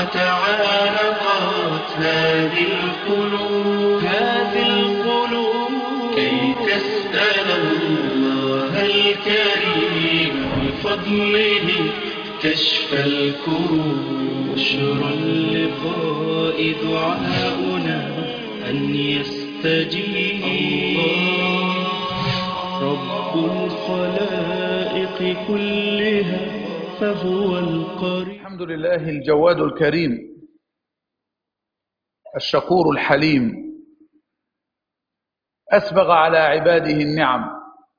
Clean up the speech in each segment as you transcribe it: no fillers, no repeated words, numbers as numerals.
تعانقت هذه القلوب كي تسأل الله الكريم بفضله كشف الكروب. بشرى اللقاء دعاؤنا أن يستجيب رب الخلائق كلها فهو القريب. الحمد لله الجواد الكريم الشكور الحليم، أسبغ على عباده النعم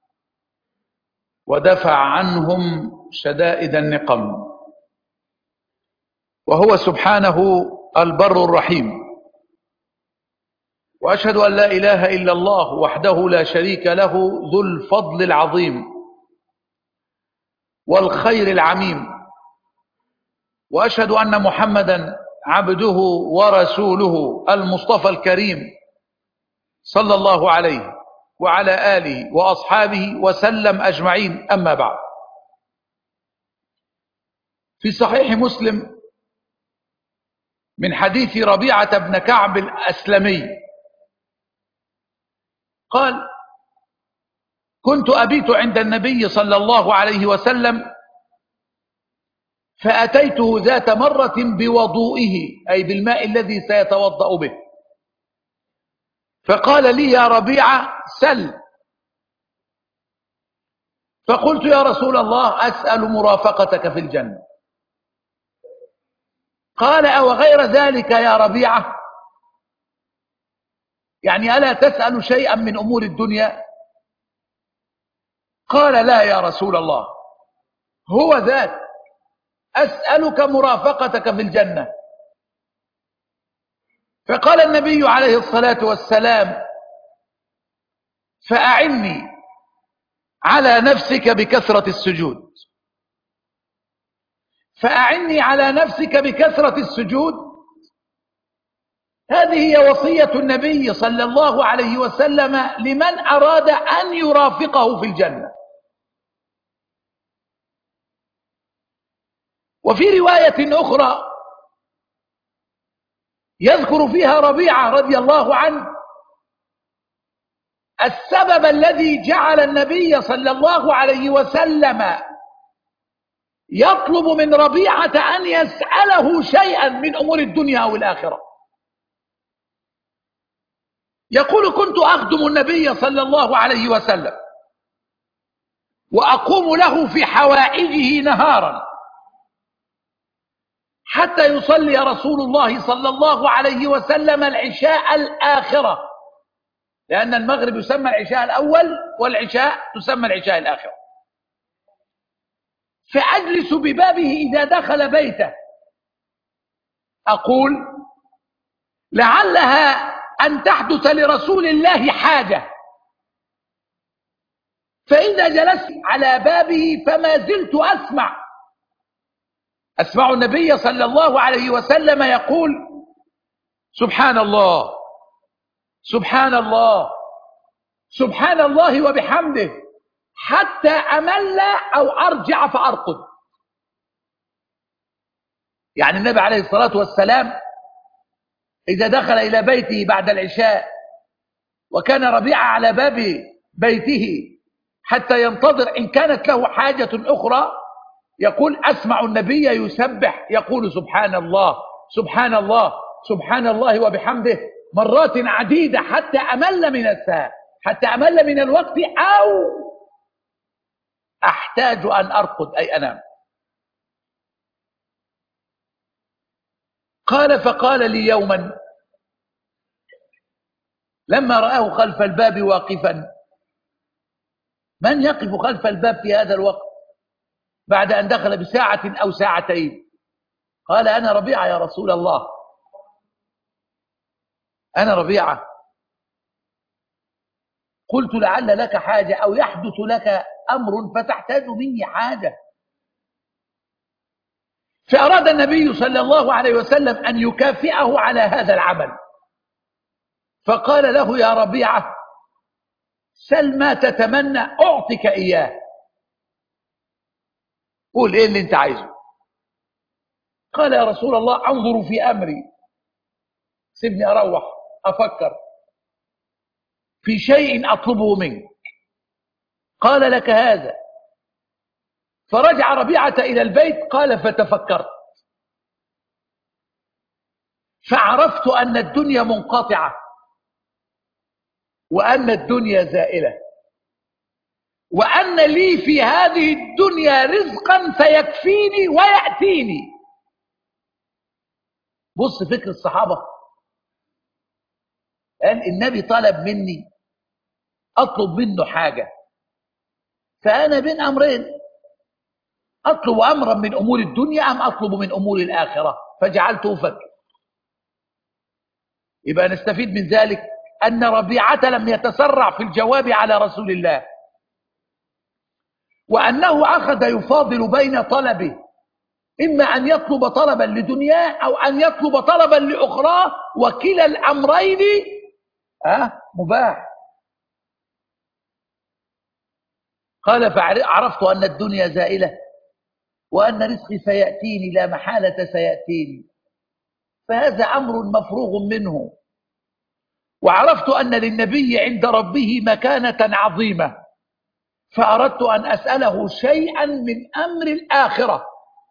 ودفع عنهم شدائد النقم، وهو سبحانه البر الرحيم. وأشهد أن لا إله إلا الله وحده لا شريك له ذو الفضل العظيم والخير العميم، وأشهد أن محمدا عبده ورسوله المصطفى الكريم صلى الله عليه وعلى آله وأصحابه وسلم أجمعين. أما بعد، في صحيح مسلم من حديث ربيعة بن كعب الأسلمي قال: كنت أبيت عند النبي صلى الله عليه وسلم فأتيته ذات مرة بوضوئه، أي بالماء الذي سيتوضأ به، فقال لي: يا ربيعة سل. فقلت: يا رسول الله أسأل مرافقتك في الجنة. قال: أو غير ذلك يا ربيعة؟ يعني ألا تسأل شيئا من أمور الدنيا؟ قال: لا يا رسول الله، هو ذاك، أسألك مرافقتك في الجنة. فقال النبي عليه الصلاة والسلام: فأعني على نفسك بكثرة السجود. فأعني على نفسك بكثرة السجود، هذه هي وصية النبي صلى الله عليه وسلم لمن أراد أن يرافقه في الجنة. وفي رواية أخرى يذكر فيها ربيعة رضي الله عنه السبب الذي جعل النبي صلى الله عليه وسلم يطلب من ربيعة أن يسأله شيئا من أمور الدنيا أو الآخرة. يقول: كنت أخدم النبي صلى الله عليه وسلم وأقوم له في حوائجه نهارا حتى يصلي رسول الله صلى الله عليه وسلم العشاء الآخرة، لأن المغرب يسمى العشاء الأول والعشاء تسمى العشاء الآخرة. فأجلس ببابه إذا دخل بيته أقول: لعلها أن تحدث لرسول الله حاجة. فإذا جلست على بابه فما زلت أسمع النبي صلى الله عليه وسلم يقول: سبحان الله سبحان الله سبحان الله وبحمده، حتى أمل أو أرجع فأرقد. يعني النبي عليه الصلاة والسلام إذا دخل إلى بيته بعد العشاء وكان ربيعة على باب بيته حتى ينتظر إن كانت له حاجة أخرى، يقول: أسمع النبي يسبح يقول: سبحان الله سبحان الله سبحان الله وبحمده مرات عديدة حتى أمل من الساعة، حتى أمل من الوقت، أو أحتاج أن أرقد أي أنام. قال: فقال لي يوما لما رآه خلف الباب واقفا: من يقف خلف الباب في هذا الوقت بعد أن دخل بساعة أو ساعتين؟ قال: أنا ربيعة يا رسول الله، أنا ربيعة. قلت: لعل لك حاجة أو يحدث لك أمر فتحتاج مني حاجة. فأراد النبي صلى الله عليه وسلم أن يكافئه على هذا العمل، فقال له: يا ربيعة سل ما تتمنى أعطك إياه، قول إيه اللي أنت عايزه. قال يا رسول الله انظر في أمري، سيبني أروح أفكر في شيء أطلبه منك. قال لك هذا. فرجع ربيعة إلى البيت قال فتفكرت فعرفت أن الدنيا منقطعة وأن الدنيا زائلة وأن لي في هذه الدنيا رزقا سيكفيني ويأتيني. بص فكر الصحابة، قال النبي طلب مني أطلب منه حاجة، فأنا بين أمرين، أطلب أمرا من أمور الدنيا أم أطلب من أمور الآخرة، فجعلته أفكر. يبقى نستفيد من ذلك أن ربيعة لم يتسرع في الجواب على رسول الله، وأنه أخذ يفاضل بين طلبه، إما أن يطلب طلبا لدنياه أو أن يطلب طلبا لأخراه، وكلا الأمرين مباح. قال فعرفت أن الدنيا زائلة وأن رزقي سيأتيني لا محالة سيأتيني، فهذا أمر مفروغ منه. وعرفت أن للنبي عند ربه مكانة عظيمة، فأردت أن أسأله شيئا من أمر الآخرة.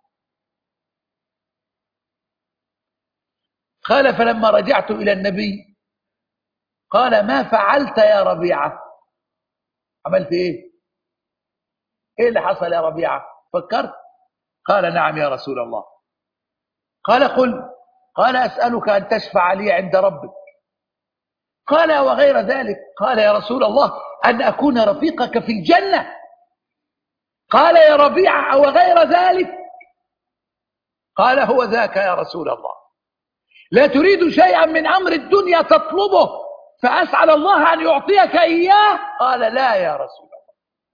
قال فلما رجعت إلى النبي قال ما فعلت يا ربيعة؟ عملت إيه؟ إيه اللي حصل يا ربيعة؟ فكرت؟ قال نعم يا رسول الله. قال قل. قال أسألك أن تشفع لي عند ربك. قال وغير ذلك؟ قال يا رسول الله أن أكون رفيقك في الجنة. قال يا ربيعة أو غير ذلك؟ قال هو ذاك يا رسول الله. لا تريد شيئا من أمر الدنيا تطلبه فأسأل الله أن يعطيك إياه؟ قال لا يا رسول الله.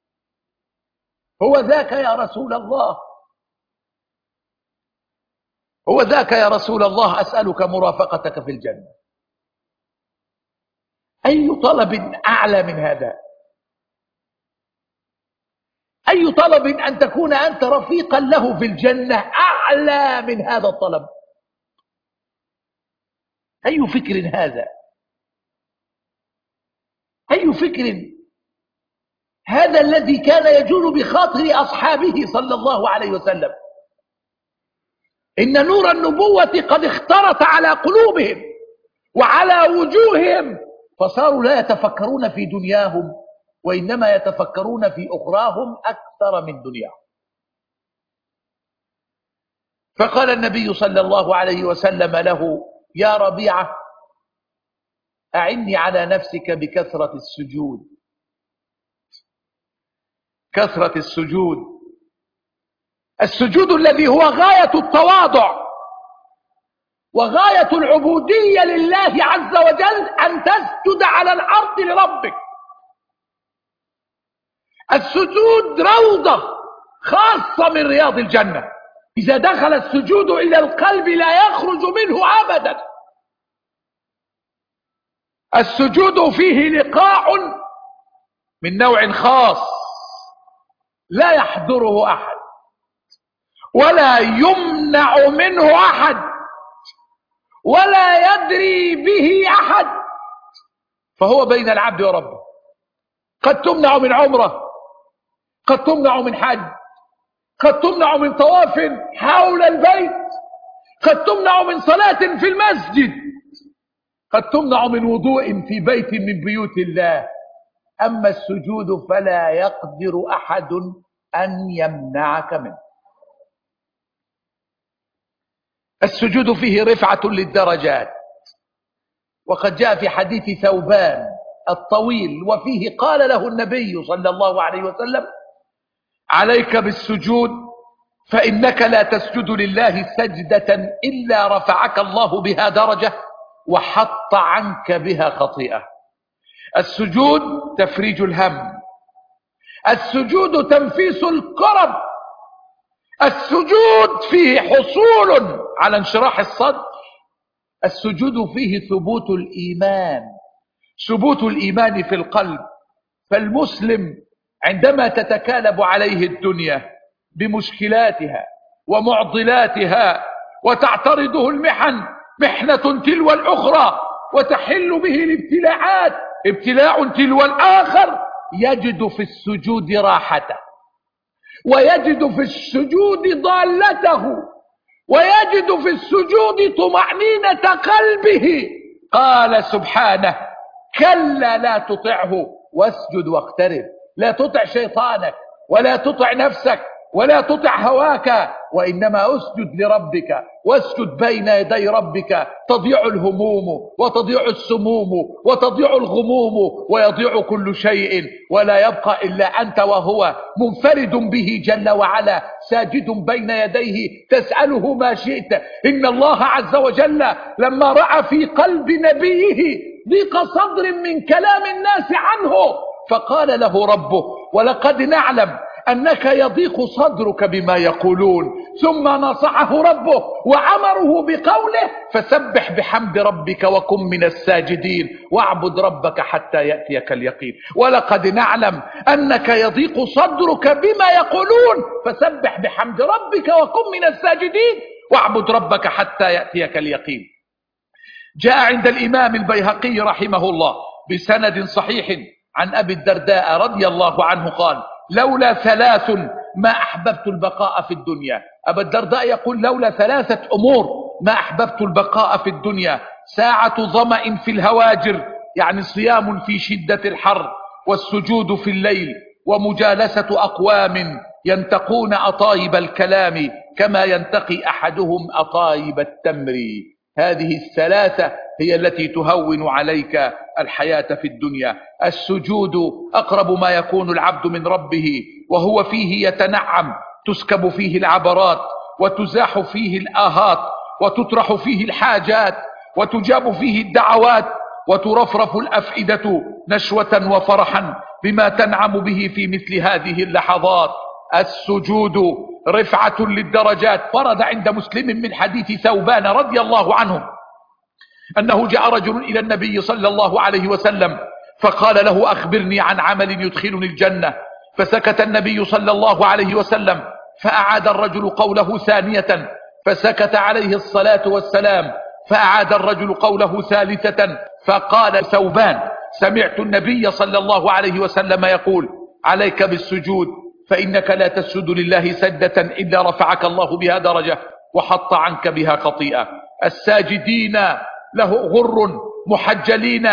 هو ذاك يا رسول الله، هو ذاك يا رسول الله، أسألك مرافقتك في الجنة. أي طلب أعلى من هذا؟ أي طلب أن تكون أنت رفيقا له في الجنة أعلى من هذا الطلب؟ أي فكر هذا؟ أي فكر هذا الذي كان يجول بخاطر أصحابه صلى الله عليه وسلم؟ إن نور النبوة قد اخترت على قلوبهم وعلى وجوههم، فصاروا لا يتفكرون في دنياهم وإنما يتفكرون في أخراهم أكثر من دنياهم. فقال النبي صلى الله عليه وسلم له يا ربيعة أعني على نفسك بكثرة السجود. كثرة السجود، السجود الذي هو غاية التواضع وغاية العبودية لله عز وجل، أن تسجد على الأرض لربك. السجود روضة خاصة من رياض الجنة، إذا دخل السجود إلى القلب لا يخرج منه أبدا. السجود فيه لقاء من نوع خاص لا يحضره أحد ولا يمنع منه أحد ولا يدري به أحد، فهو بين العبد وربه. قد تمنع من عمره، قد تمنع من حج، قد تمنع من طواف حول البيت، قد تمنع من صلاة في المسجد، قد تمنع من وضوء في بيت من بيوت الله. أما السجود فلا يقدر أحد أن يمنعك منه. السجود فيه رفعة للدرجات، وقد جاء في حديث ثوبان الطويل وفيه قال له النبي صلى الله عليه وسلم عليك بالسجود فإنك لا تسجد لله سجدة إلا رفعك الله بها درجة وحط عنك بها خطيئة. السجود تفريج الهم، السجود تنفيس الكرب، السجود فيه حصول على انشراح الصدر، السجود فيه ثبوت الإيمان، ثبوت الإيمان في القلب. فالمسلم عندما تتكالب عليه الدنيا بمشكلاتها ومعضلاتها وتعترضه المحن محنة تلو الأخرى وتحل به الابتلاعات ابتلاع تلو الآخر، يجد في السجود راحته، ويجد في السجود ضالته، ويجد في السجود طمأنينة قلبه. قال سبحانه: كلا لا تطعه واسجد واقترب. لا تطع شيطانك ولا تطع نفسك ولا تطع هواك، وإنما اسجد لربك واسجد بين يدي ربك. تضيع الهموم وتضيع السموم وتضيع الغموم ويضيع كل شيء، ولا يبقى إلا أنت وهو منفرد به جل وعلا، ساجد بين يديه تسأله ما شئت. إن الله عز وجل لما رأى في قلب نبيه ضيق صدر من كلام الناس عنه فقال له ربه: ولقد نعلم أنك يضيق صدرك بما يقولون. ثم نصحه ربه وأمره بقوله: فسبح بحمد ربك وكن من الساجدين واعبد ربك حتى يأتيك اليقين. ولقد نعلم أنك يضيق صدرك بما يقولون فسبح بحمد ربك وكن من الساجدين واعبد ربك حتى يأتيك اليقين. جاء عند الإمام البيهقي رحمه الله بسند صحيح عن أبي الدرداء رضي الله عنه قال: لولا ثلاث ما أحببت البقاء في الدنيا. أبا الدرداء يقول: لولا ثلاثة أمور ما أحببت البقاء في الدنيا: ساعة ظمأ في الهواجر، يعني صيام في شدة الحر، والسجود في الليل، ومجالسة أقوام ينتقون أطايب الكلام كما ينتقي أحدهم أطايب التمر. هذه الثلاثة هي التي تهون عليك الحياة في الدنيا. السجود أقرب ما يكون العبد من ربه وهو فيه يتنعم، تسكب فيه العبرات وتزاح فيه الآهات وتطرح فيه الحاجات وتجاب فيه الدعوات وترفرف الأفئدة نشوة وفرحا بما تنعم به في مثل هذه اللحظات. السجود رفعة للدرجات. ورد عند مسلم من حديث ثوبان رضي الله عنه أنه جاء رجل إلى النبي صلى الله عليه وسلم فقال له: أخبرني عن عمل يدخلني الجنة. فسكت النبي صلى الله عليه وسلم، فأعاد الرجل قوله ثانية، فسكت عليه الصلاة والسلام، فأعاد الرجل قوله ثالثة، فقال ثوبان: سمعت النبي صلى الله عليه وسلم يقول: عليك بالسجود، فإنك لا تسجد لله سجدة إلا رفعك الله بها درجة وحط عنك بها خطيئة. الساجدين له غر محجلين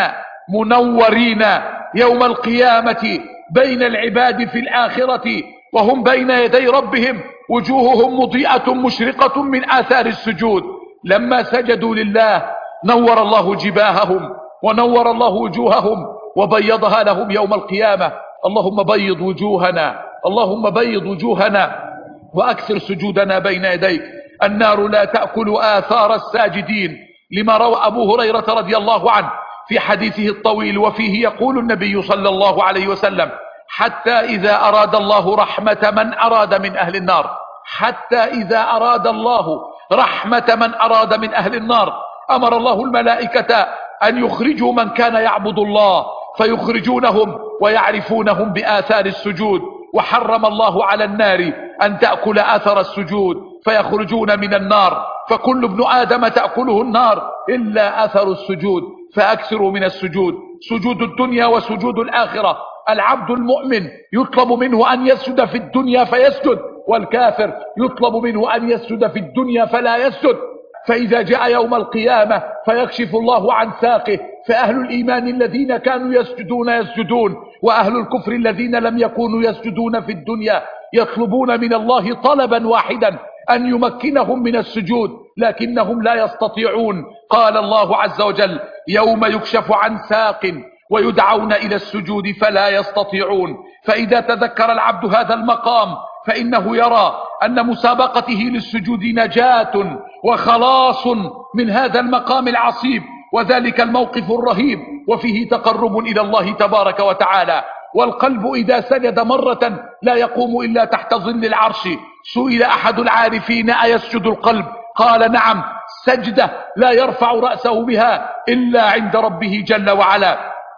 منورين يوم القيامة بين العباد في الآخرة، وهم بين يدي ربهم وجوههم مضيئة مشرقة من آثار السجود. لما سجدوا لله نور الله جباههم ونور الله وجوههم وبيضها لهم يوم القيامة. اللهم بيض وجوهنا، اللهم بيض وجوهنا وأكثر سجودنا بين يديك. النار لا تأكل آثار الساجدين، لما روى أبو هريرة رضي الله عنه في حديثه الطويل وفيه يقول النبي صلى الله عليه وسلم: حتى إذا أراد الله رحمة من أراد من أهل النار، حتى إذا أراد الله رحمة من أراد من أهل النار أمر الله الملائكة أن يخرجوا من كان يعبد الله فيخرجونهم ويعرفونهم بآثار السجود. وحرم الله على النار أن تأكل آثر السجود فيخرجون من النار، فكل ابن آدم تأكله النار إلا أثر السجود، فأكثروا من السجود. سجود الدنيا وسجود الآخرة. العبد المؤمن يطلب منه أن يسجد في الدنيا فيسجد، والكافر يطلب منه أن يسجد في الدنيا فلا يسجد. فإذا جاء يوم القيامة فيكشف الله عن ساقه، فأهل الإيمان الذين كانوا يسجدون يسجدون، وأهل الكفر الذين لم يكونوا يسجدون في الدنيا يطلبون من الله طلبا واحدا: أن يمكنهم من السجود، لكنهم لا يستطيعون. قال الله عز وجل: يوم يكشف عن ساق ويدعون إلى السجود فلا يستطيعون. فإذا تذكر العبد هذا المقام فإنه يرى أن مسابقته للسجود نجاة وخلاص من هذا المقام العصيب وذلك الموقف الرهيب، وفيه تقرب إلى الله تبارك وتعالى. والقلب إذا سجد مرة لا يقوم إلا تحت ظل العرش. سئل أحد العارفين: أيسجد القلب؟ قال: نعم، سجدة لا يرفع رأسه بها إلا عند ربه جل وعلا.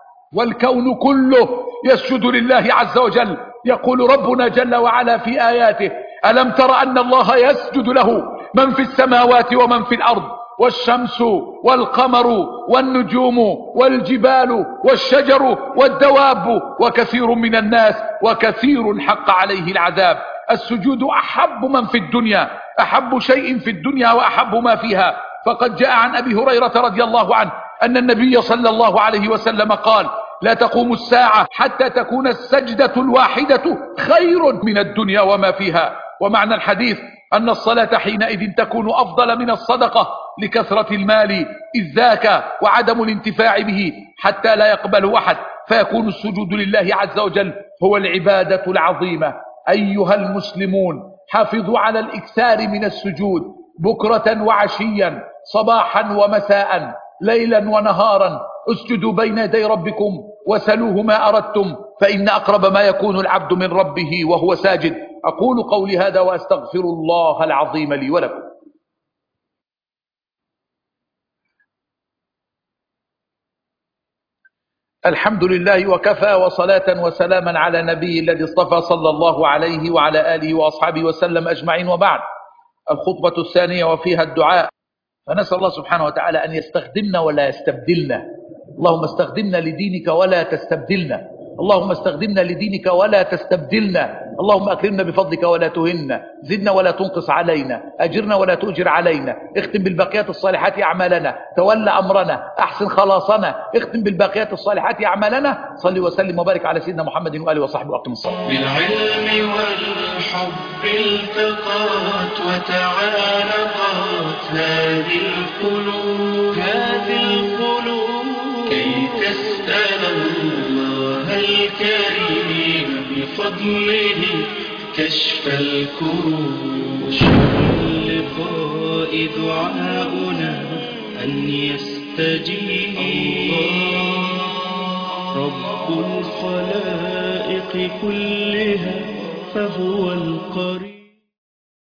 والكون كله يسجد لله عز وجل. يقول ربنا جل وعلا في آياته: ألم تر أن الله يسجد له من في السماوات ومن في الأرض، والشمس والقمر والنجوم والجبال والشجر والدواب وكثير من الناس وكثير حق عليه العذاب. السجود أحب من في الدنيا، أحب شيء في الدنيا وأحب ما فيها. فقد جاء عن أبي هريرة رضي الله عنه أن النبي صلى الله عليه وسلم قال: لا تقوم الساعة حتى تكون السجدة الواحدة خير من الدنيا وما فيها. ومعنى الحديث أن الصلاة حينئذ تكون أفضل من الصدقة لكثرة المال إذ ذاك وعدم الانتفاع به حتى لا يقبل أحد، فيكون السجود لله عز وجل هو العبادة العظيمة. أيها المسلمون، حافظوا على الإكثار من السجود بكرة وعشيا، صباحا ومساء، ليلا ونهارا. اسجدوا بين يدي ربكم وسلوه ما أردتم، فإن أقرب ما يكون العبد من ربه وهو ساجد. أقول قولي هذا وأستغفر الله العظيم لي ولكم. الحمد لله وكفى، وصلاة وسلاما على نبي الذي اصطفى صلى الله عليه وعلى آله وأصحابه وسلم أجمعين. وبعد، الخطبة الثانية وفيها الدعاء. فنسأل الله سبحانه وتعالى أن يستخدمنا ولا يستبدلنا. اللهم استخدمنا لدينك ولا تستبدلنا، اللهم استخدمنا لدينك ولا تستبدلنا. اللهم أكرمنا بفضلك ولا تهنا، زدنا ولا تنقص علينا، أجرنا ولا تؤجر علينا. اختم بالباقيات الصالحات أعمالنا، تولى أمرنا، أحسن خلاصنا. اختم بالباقيات الصالحات أعمالنا. صل وسلم وبارك على سيدنا محمد وآله وصحبه وأقم الصلاة. بالعلم والحب التقات وتعانقت هذه القلوب كي تسأل الله الكريم بفضله كشف الكروب. اللقاء دعاؤنا أن يستجيب رب الخلائق كلها فهو القريب.